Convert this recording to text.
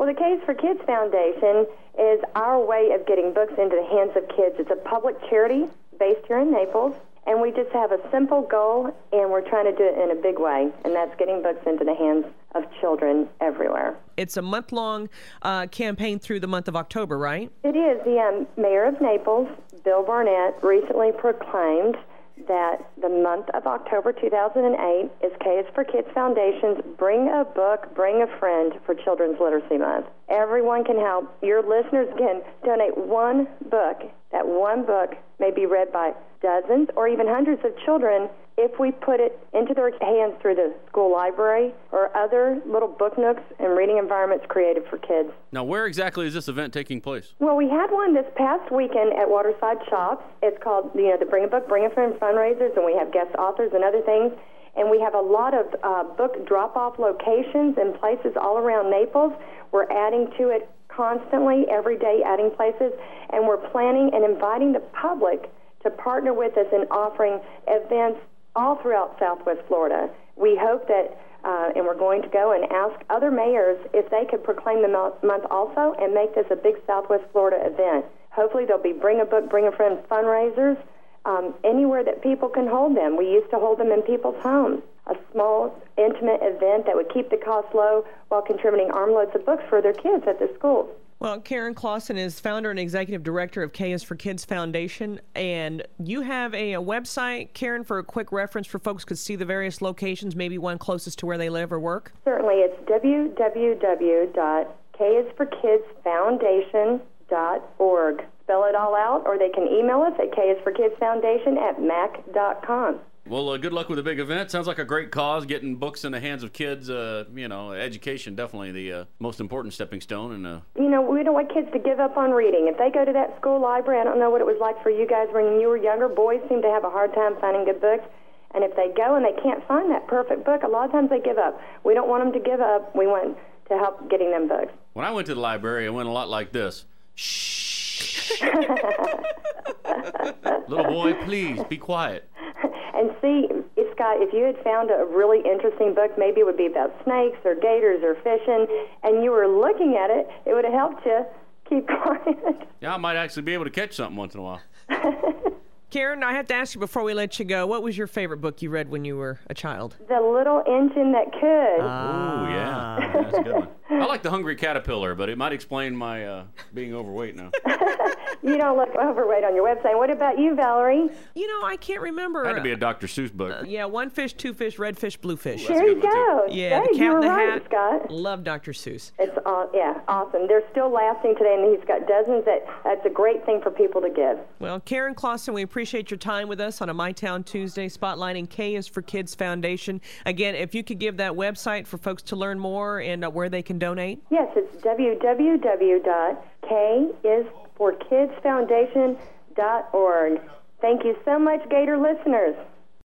Well, the K's for Kids Foundation is our way of getting books into the hands of kids. It's a public charity based here in Naples, and we just have a simple goal, and we're trying to do it in a big way, and that's getting books into the hands of children everywhere. It's a month-long campaign through the month of October, right? It is. The mayor of Naples, Bill Barnett, recently proclaimed that the month of October 2008 is K is for Kids Foundation's Bring a Book, Bring a Friend for Children's Literacy Month. Everyone can help. Your listeners can donate one book. That one book may be read by dozens or even hundreds of children if we put it into their hands through the school library or other little book nooks and reading environments created for kids. Now, where exactly is this event taking place? Well, we had one this past weekend at Waterside Shops. It's called, the Bring a Book, Bring a Friend fundraisers, and we have guest authors and other things. And we have a lot of book drop-off locations and places all around Naples. We're adding to it constantly, every day adding places, and we're planning and inviting the public to partner with us in offering events all throughout Southwest Florida. We hope that, and we're going to go and ask other mayors if they could proclaim the month also and make this a big Southwest Florida event. Hopefully there'll be Bring a Book, Bring a Friend fundraisers anywhere that people can hold them. We used to hold them in people's homes. A small, intimate event that would keep the cost low while contributing armloads of books for their kids at the schools. Well, Karen Clausen is founder and executive director of K is for Kids Foundation, and you have a website, Karen, for a quick reference for folks could see the various locations, maybe one closest to where they live or work? Certainly. It's www.kisforkidsfoundation.org. Spell it all out, or they can email us at kisforkidsfoundation@mac.com. Well, good luck with the big event. Sounds like a great cause, getting books in the hands of kids. Education, definitely the most important stepping stone. And we don't want kids to give up on reading. If they go to that school library, I don't know what it was like for you guys when you were younger. Boys seem to have a hard time finding good books. And if they go and they can't find that perfect book, a lot of times they give up. We don't want them to give up. We want to help getting them books. When I went to the library, I went a lot like this. Shh. Little boy, please, be quiet. And see, Scott, if you had found a really interesting book, maybe it would be about snakes or gators or fishing, and you were looking at it, it would have helped you keep quiet. Yeah, I might actually be able to catch something once in a while. Karen, I have to ask you before we let you go, what was your favorite book you read when you were a child? The Little Engine That Could. Oh, yeah. That's a good one. I like The Hungry Caterpillar, but it might explain my being overweight now. You don't look overweight on your website. What about you, Valerie? I can't remember. Had to be a Dr. Seuss book. Yeah, One Fish, Two Fish, Red Fish, Blue Fish. There you go. Yeah, hey, The Cat in the right, Hat. Scott. Love Dr. Seuss. It's awesome. They're still lasting today, and he's got dozens. That's a great thing for people to give. Well, Karen Clausen, we appreciate your time with us on a My Town Tuesday, spotlighting K is for Kids Foundation. Again, if you could give that website for folks to learn more and where they can donate. Yes, it's www.kisforkidsfoundation.org. Thank you so much, Gator listeners.